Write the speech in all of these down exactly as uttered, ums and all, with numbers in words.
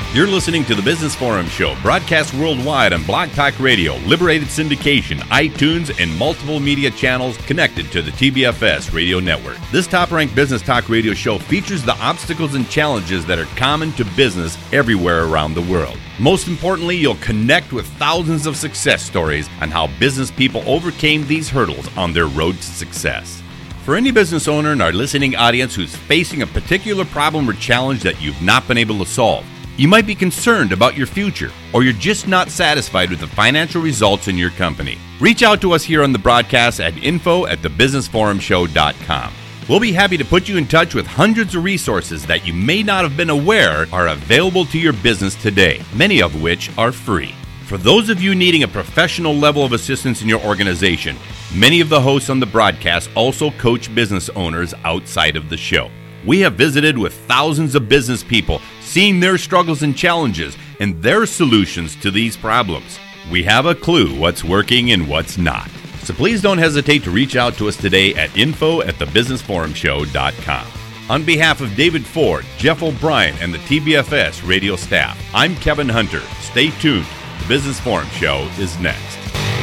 You're listening to the Business Forum Show, broadcast worldwide on Blog Talk Radio, Liberated Syndication, iTunes, and multiple media channels connected to the T B F S radio network. This top-ranked business talk radio show features the obstacles and challenges that are common to business everywhere around the world. Most importantly, you'll connect with thousands of success stories on how business people overcame these hurdles on their road to success. For any business owner in our listening audience who's facing a particular problem or challenge that you've not been able to solve, you might be concerned about your future, or you're just not satisfied with the financial results in your company. Reach out to us here on the broadcast at info at the business forum show dot com. We'll be happy to put you in touch with hundreds of resources that you may not have been aware are available to your business today, many of which are free. For those of you needing a professional level of assistance in your organization, many of the hosts on the broadcast also coach business owners outside of the show. We have visited with thousands of business people, seeing their struggles and challenges and their solutions to these problems. We have a clue what's working and what's not. So please don't hesitate to reach out to us today at info at the business forum show dot com. On behalf of David Ford, Jeff O'Brien, and the T B F S radio staff, I'm Kevin Hunter. Stay tuned. The Business Forum Show is next.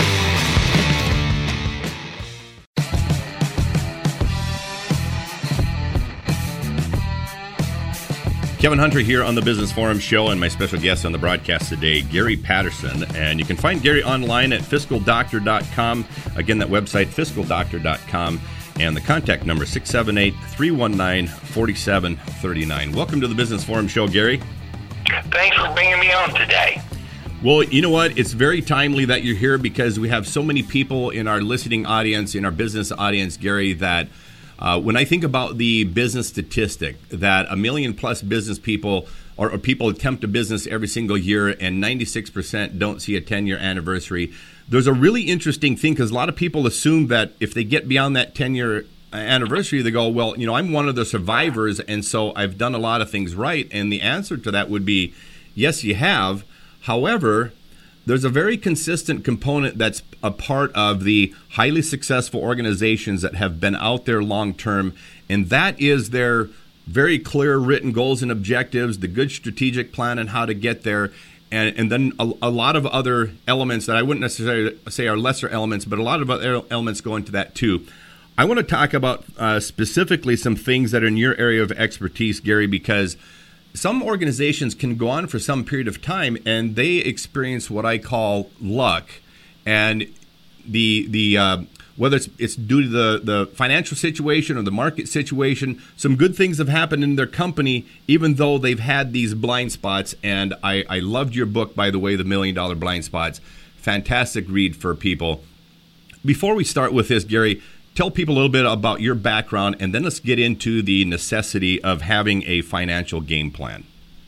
Kevin Hunter here on the Business Forum Show, and my special guest on the broadcast today, Gary Patterson. And you can find Gary online at fiscal doctor dot com. Again, that website, fiscal doctor dot com. And the contact number, six seven eight, three one nine, four seven three nine. Welcome to the Business Forum Show, Gary. Thanks for bringing me on today. Well, you know what? It's very timely that you're here because we have so many people in our listening audience, in our business audience, Gary, that Uh, when I think about the business statistic that a million plus business people or, or people attempt a business every single year and ninety-six percent don't see a ten-year anniversary, there's a really interesting thing because a lot of people assume that if they get beyond that ten-year anniversary, they go, well, you know, I'm one of the survivors and so I've done a lot of things right. And the answer to that would be, yes, you have. However, there's a very consistent component that's a part of the highly successful organizations that have been out there long term, and that is their very clear written goals and objectives, the good strategic plan and how to get there, and, and then a, a lot of other elements that I wouldn't necessarily say are lesser elements, but a lot of other elements go into that too. I want to talk about uh, specifically some things that are in your area of expertise, Gary, because some organizations can go on for some period of time and they experience what I call luck, and the the uh, whether it's it's due to the, the financial situation or the market situation, some good things have happened in their company even though they've had these blind spots. And I, I loved your book, by the way, The Million Dollar Blind Spots. Fantastic read for people. Before we start with this, Gary, tell people a little bit about your background, and then let's get into the necessity of having a financial game plan.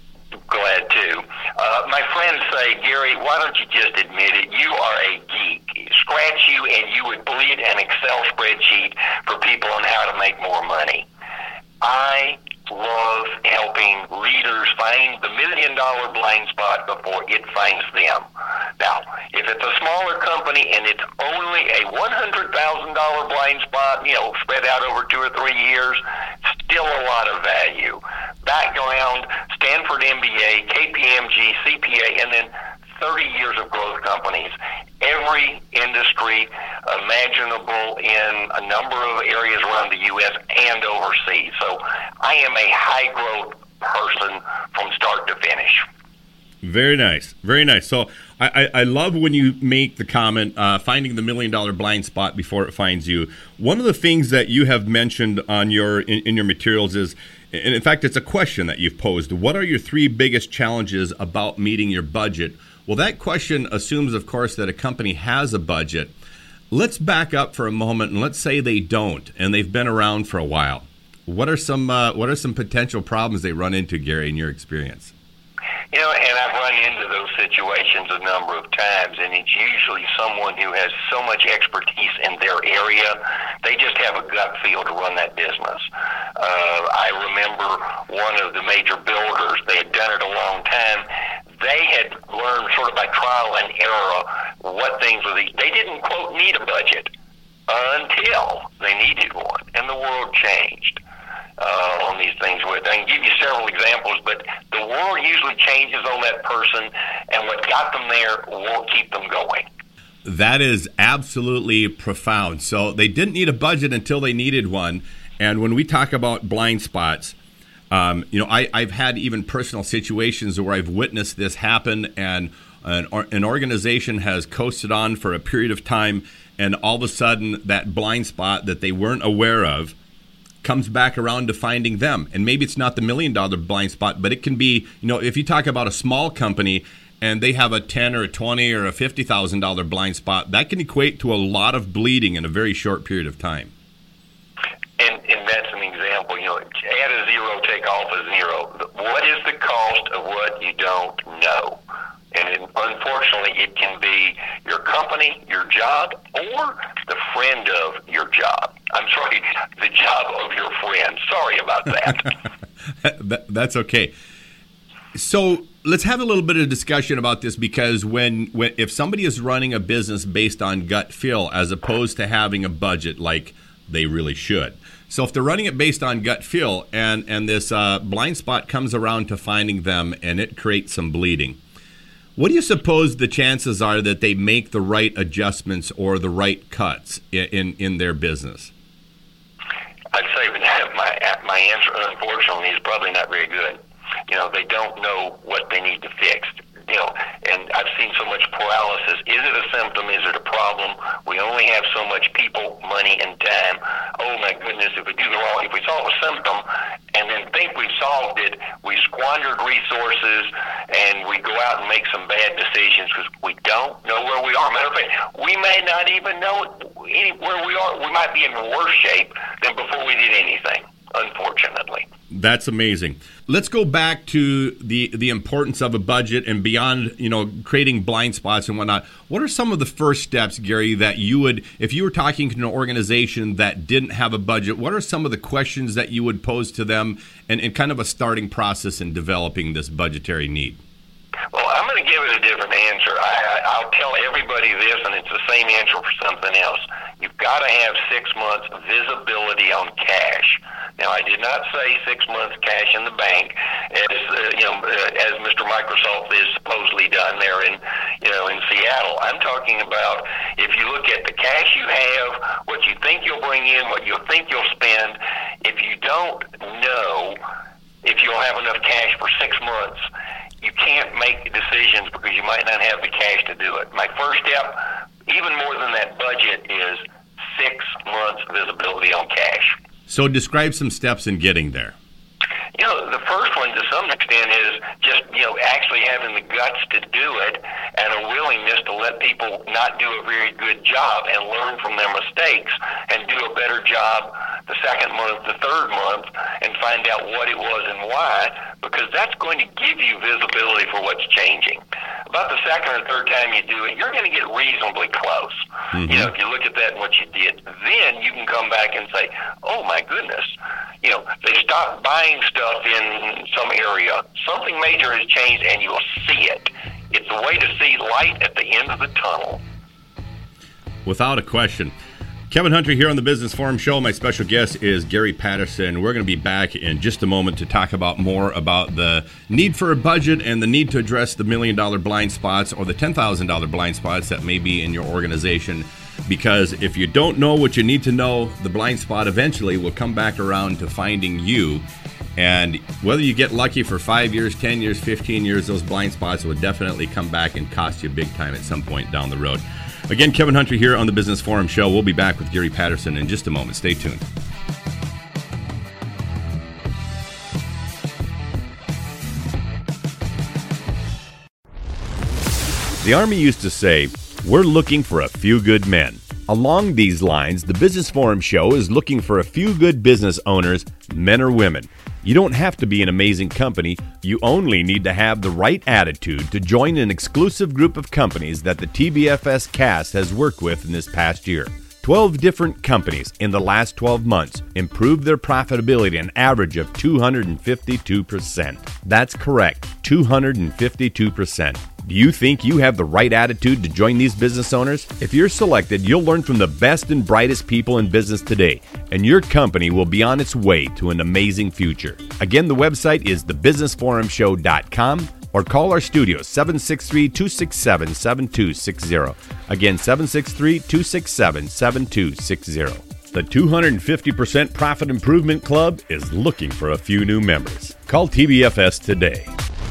Glad to. Uh, my friends say, Gary, why don't you just admit it? You are a geek. Scratch you and you would bleed an Excel spreadsheet for people on how to make more money. I love helping leaders find the million dollar blind spot before it finds them. Now, if it's a smaller company and it's only a one hundred thousand dollars blind spot, you know, spread out over two or three years, still a lot of value. Background, Stanford M B A, K P M G, C P A, and then thirty years of growth companies. Every industry imaginable in a number of areas around the U S and overseas. So I am a high-growth person from start to finish. Very nice. Very nice. So I, I, I love when you make the comment, uh, finding the million-dollar blind spot before it finds you. One of the things that you have mentioned on your in, in your materials is, and in fact, it's a question that you've posed, what are your three biggest challenges about meeting your budget? Well, that question assumes, of course, that a company has a budget. Let's back up for a moment and let's say they don't, and they've been around for a while. What are some uh, what are some potential problems they run into, Gary, in your experience? You know, and I've run into those situations a number of times, and it's usually someone who has so much expertise in their area, they just have a gut feel to run that business. Uh, I remember one of the major builders, they had done it a long time. They had learned sort of by trial and error what things were. The, they didn't, quote, need a budget until they needed one, and the world changed. Uh, on these things with. I can give you several examples, but the world usually changes on that person, and what got them there won't keep them going. That is absolutely profound. So they didn't need a budget until they needed one. And when we talk about blind spots, um, you know, I, I've had even personal situations where I've witnessed this happen, and an, an organization has coasted on for a period of time, and all of a sudden that blind spot that they weren't aware of comes back around to finding them. And maybe it's not the million dollar blind spot, but it can be, you know, if you talk about a small company and they have a ten or a twenty or a fifty thousand dollar blind spot, that can equate to a lot of bleeding in a very short period of time. And, and that's an example, you know, add a zero, take off a zero. What is the cost of what you don't know? And it, unfortunately, it can be your company, your job, or the friend of your job. I'm sorry, the job of your friend. Sorry about that. that that's okay. So let's have a little bit of discussion about this, because when, when if somebody is running a business based on gut feel as opposed to having a budget like they really should. So if they're running it based on gut feel and, and this uh, blind spot comes around to finding them and it creates some bleeding, what do you suppose the chances are that they make the right adjustments or the right cuts in, in, in their business? I'd say that my, my answer, unfortunately, is probably not very good. You know, they don't know what they need to fix. You know, and I've seen so much paralysis. Is it a symptom? Is it a problem? We only have so much people, money, and time. Oh my goodness! If we do the wrong, if we solve a symptom and then think we've solved it, we squandered resources and we go out and make some bad decisions because we don't know where we are. Matter of fact, we may not even know any, where we are. We might be in worse shape than before we did anything, unfortunately. That's amazing. Let's go back to the the importance of a budget and beyond, you know, creating blind spots and whatnot. What are some of the first steps, Gary, that you would, if you were talking to an organization that didn't have a budget, what are some of the questions that you would pose to them and, and kind of a starting process in developing this budgetary need? Well, I'm going to give it a different answer. I, I, I'll tell everybody this, and it's the same answer for something else. You've got to have six months visibility on cash. Now, I did not say six months cash in the bank, as uh, you know, uh, as Mister Microsoft is supposedly done there in, you know, in Seattle. I'm talking about if you look at the cash you have, what you think you'll bring in, what you think you'll spend. If you don't know if you'll have enough cash for six months, you can't make decisions because you might not have the cash to do it. My first step, even more than that budget, is six months visibility on cash. So describe some steps in getting there. You know, the first one to some extent is just, you know, actually having the guts to do it and a willingness to let people not do a very good job and learn from their mistakes and do a better job the second month, the third month, and find out what it was and why, because that's going to give you visibility for what's changing. About the second or third time you do it, you're going to get reasonably close. Mm-hmm. You know, if you look at that and what you did, then you can come back and say, oh my goodness, you know, they stopped buying stuff in some area. Something major has changed, and you'll see it. It's a way to see light at the end of the tunnel. Without a question. Kevin Hunter here on the Business Forum Show. My special guest is Gary Patterson. We're going to be back in just a moment to talk about more about the need for a budget and the need to address the million dollar blind spots or the ten thousand dollar blind spots that may be in your organization. Because if you don't know what you need to know, the blind spot eventually will come back around to finding you. And whether you get lucky for five years, ten years, fifteen years, those blind spots will definitely come back and cost you big time at some point down the road. Again, Kevin Hunter here on the Business Forum Show. We'll be back with Gary Patterson in just a moment. Stay tuned. The Army used to say, we're looking for a few good men. Along these lines, the Business Forum Show is looking for a few good business owners, men or women. You don't have to be an amazing company. You only need to have the right attitude to join an exclusive group of companies that the T B F S cast has worked with in this past year. twelve different companies in the last twelve months improved their profitability an average of two hundred fifty-two percent. That's correct, two hundred fifty-two percent. Do you think you have the right attitude to join these business owners? If you're selected, you'll learn from the best and brightest people in business today, and your company will be on its way to an amazing future. Again, the website is the business forum show dot com or call our studio seven six three, two six seven, seven two six zero. Again, seven six three, two six seven, seven two six zero. The two hundred fifty percent Profit Improvement Club is looking for a few new members. Call T B F S today.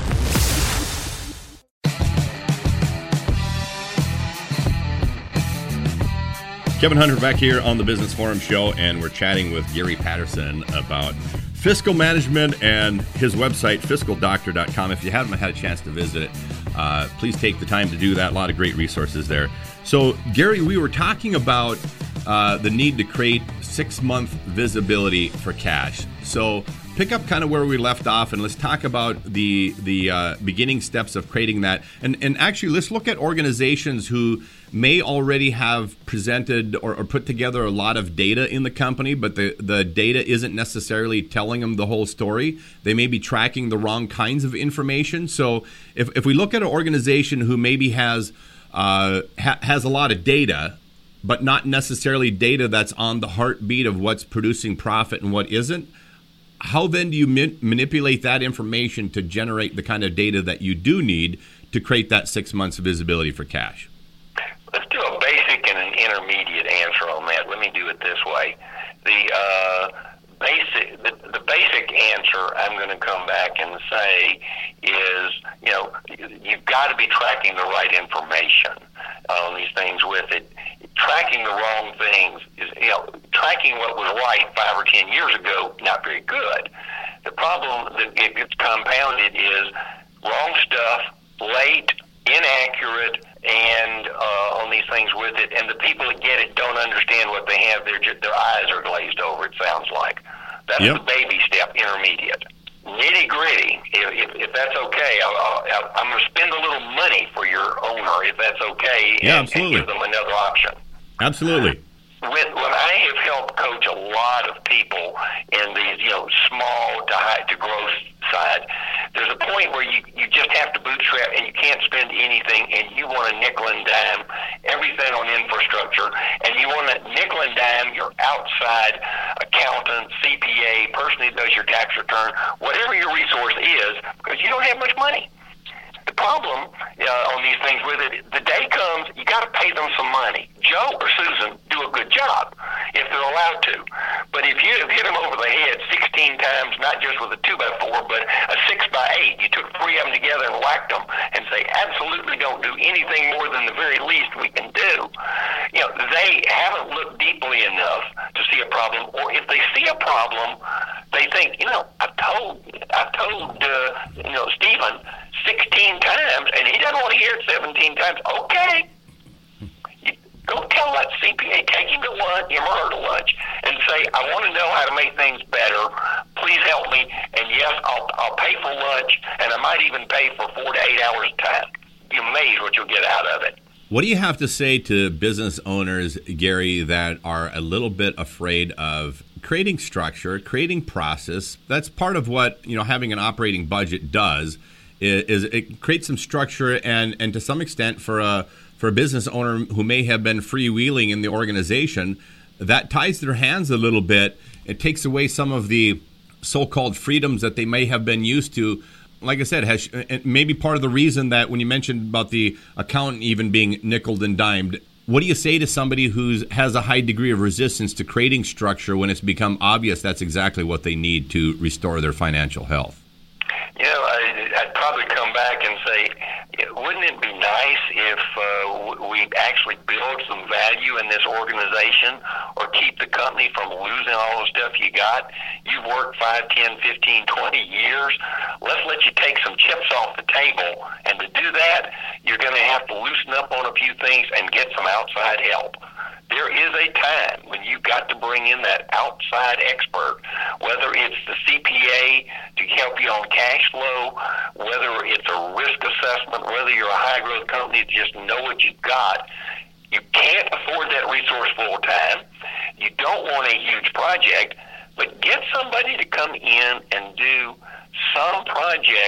Kevin Hunter back here on the Business Forum Show, and we're chatting with Gary Patterson about fiscal management and his website, fiscal doctor dot com. If you haven't had a chance to visit it, uh, please take the time to do that. A lot of great resources there. So, Gary, we were talking about uh, the need to create six-month visibility for cash. So pick up kind of where we left off, and let's talk about the the uh, beginning steps of creating that. And, and actually, let's look at organizations who may already have presented or, or put together a lot of data in the company, but the, the data isn't necessarily telling them the whole story. They may be tracking the wrong kinds of information. So if, if we look at an organization who maybe has uh, ha, has a lot of data, but not necessarily data that's on the heartbeat of what's producing profit and what isn't, how then do you ma- manipulate that information to generate the kind of data that you do need to create that six months of visibility for cash? Let's do a basic and an intermediate answer on that. Let me do it this way. The uh, basic, the, the basic answer I'm going to come back and say is, you know, you've got to be tracking the right information on these things with it. Tracking the wrong things is, you know, tracking what was right five or ten years ago, not very good. The problem that it gets compounded is wrong stuff, late, inaccurate, and uh, on these things with it, and the people that get it don't understand what they have. Their their eyes are glazed over, it sounds like. That's yep. the baby step, intermediate. Nitty gritty, if, if, if that's okay, I'll, I'll, I'm going to spend a little money for your owner, if that's okay, yeah, and, absolutely. and give them another option. Absolutely. When, when I have helped coach a lot of people in these, you know, small to high to growth side, there's a point where you, you just have to bootstrap and you can't spend anything, and you want to nickel and dime everything on infrastructure, and you want to nickel and dime your outside accountant, C P A, person who does your tax return, whatever your resource is, because you don't have much money. The problem uh, on these things with it, the day comes, you got to pay them some money. Joe or Susan do a good job if they're allowed to. But if you have hit them over the head sixteen times, not just with a two by four, but a six by eight, you took three of them together and whacked them and say, absolutely don't do anything more than the very least we can do. You know, they haven't looked deeply enough to see a problem, or if they see a problem, they think, you know, I've told, I've told, uh, you know, Stephen sixteen times, and he doesn't want to hear it seventeen times. Okay. You go tell that C P A, take him to lunch, him or her to lunch, and say, I want to know how to make things better. Please help me. And yes, I'll, I'll pay for lunch, and I might even pay for four to eight hours of time. You're amazed what you'll get out of it. What do you have to say to business owners, Gary, that are a little bit afraid of creating structure, creating process? That's part of what, you know, having an operating budget does. Is it creates some structure, and, and to some extent for a for a business owner who may have been freewheeling in the organization, that ties their hands a little bit. It takes away some of the so-called freedoms that they may have been used to. Like I said, has maybe part of the reason that when you mentioned about the accountant even being nickeled and dimed, what do you say to somebody who has a high degree of resistance to creating structure when it's become obvious that's exactly what they need to restore their financial health? You know, I, I'd probably come back and say, wouldn't it be nice if uh, we actually build some value in this organization, or keep the company from losing all the stuff you got? You've worked five, ten, fifteen, twenty years. Let's let you take some chips off the table. And to do that, you're going to have to loosen up on a few things and get some outside help. There is a time when you've got to bring in that outside expert, whether it's the C P A to help you on cash flow, whether it's a risk assessment, whether you're a high-growth company to just know what you've got. You can't afford that resource full time. You don't want a huge project, but get somebody to come in and do some project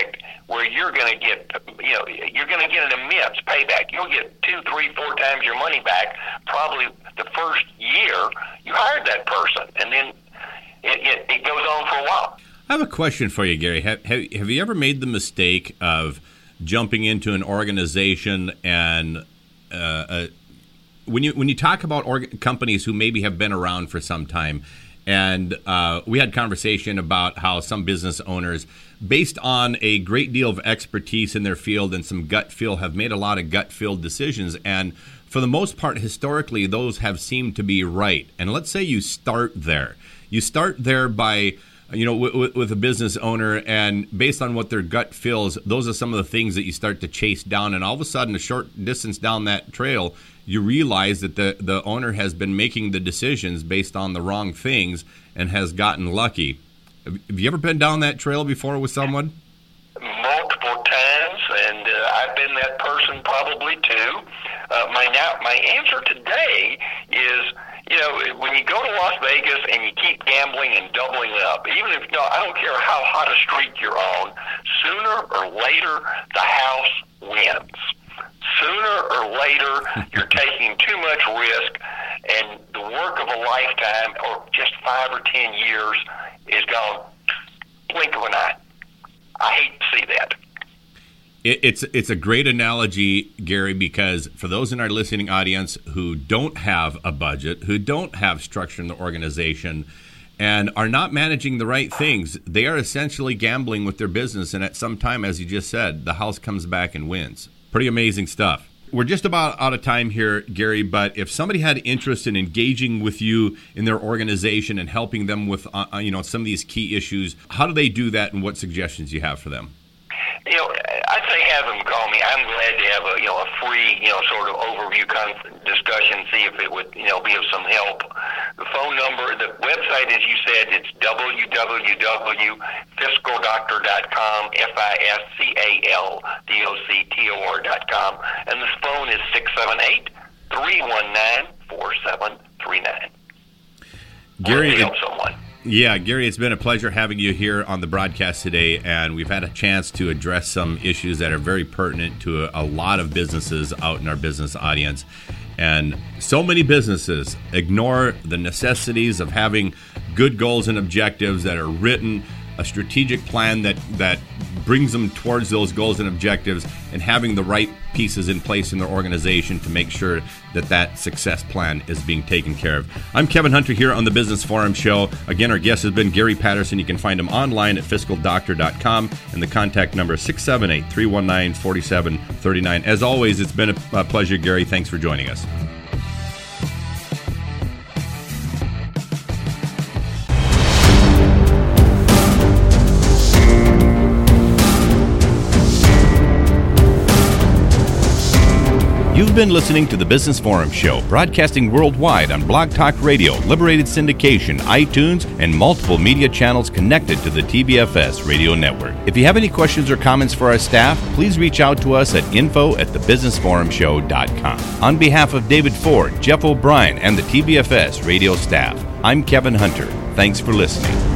where you're going to get, you know, you're going to get an immense payback. You'll get two, three, four times your money back probably the first year you hired that person, and then it, it, it goes on for a while. I have a question for you, Gary. Have, have, have you ever made the mistake of jumping into an organization and uh, uh, when you when you talk about org- companies who maybe have been around for some time, and uh, we had conversation about how some business owners, based on a great deal of expertise in their field and some gut feel, have made a lot of gut feel decisions, and for the most part, historically, those have seemed to be right. And let's say you start there. You start there by, you know, w- with a business owner, and based on what their gut feels, those are some of the things that you start to chase down. And all of a sudden, a short distance down that trail, you realize that the, the owner has been making the decisions based on the wrong things and has gotten lucky. Have you ever been down that trail before with someone? Multiple times, and uh, I've been that person probably too. Uh, my now my answer today is, you know, when you go to Las Vegas and you keep gambling and doubling up, even if, no, I don't care how hot a streak you're on, sooner or later the house wins. Sooner or later you're taking too much risk, and the work of a lifetime, or just five or ten years, is gone blink of an eye. I hate to see that. It, it's it's a great analogy, Gary, because for those in our listening audience who don't have a budget, who don't have structure in the organization, and are not managing the right things, they are essentially gambling with their business. And at some time, as you just said, the house comes back and wins. Pretty amazing stuff. We're just about out of time here, Gary, but if somebody had interest in engaging with you in their organization and helping them with uh, you know, some of these key issues, how do they do that, and what suggestions do you have for them? You know, I'd say have them call me. I'm glad to have a, you know, a free, you know, sort of overview conf- discussion, see if it would, you know, be of some help. The phone number, the website, as you said, it's w w w dot fiscal doctor dot com, F I S C A L D O C T O R dot com, and this phone is six seven eight, three one nine, four seven three nine. Gary, help someone. Yeah, Gary, it's been a pleasure having you here on the broadcast today, and we've had a chance to address some issues that are very pertinent to a, a lot of businesses out in our business audience. And so many businesses ignore the necessities of having good goals and objectives that are written, a strategic plan that, that brings them towards those goals and objectives, and having the right pieces in place in their organization to make sure that that success plan is being taken care of. I'm Kevin Hunter here on the Business Forum Show. Again, our guest has been Gary Patterson. You can find him online at fiscal doctor dot com, and the contact number is six seven eight, three one nine, four seven three nine. As always, it's been a pleasure, Gary. Thanks for joining us. You've been listening to the Business Forum Show, broadcasting worldwide on Blog Talk Radio, Liberated Syndication, iTunes, and multiple media channels connected to the T B F S radio network. If you have any questions or comments for our staff, please reach out to us at info at the business forum show dot com. On behalf of David Ford, Jeff O'Brien, and the T B F S radio staff, I'm Kevin Hunter. Thanks for listening.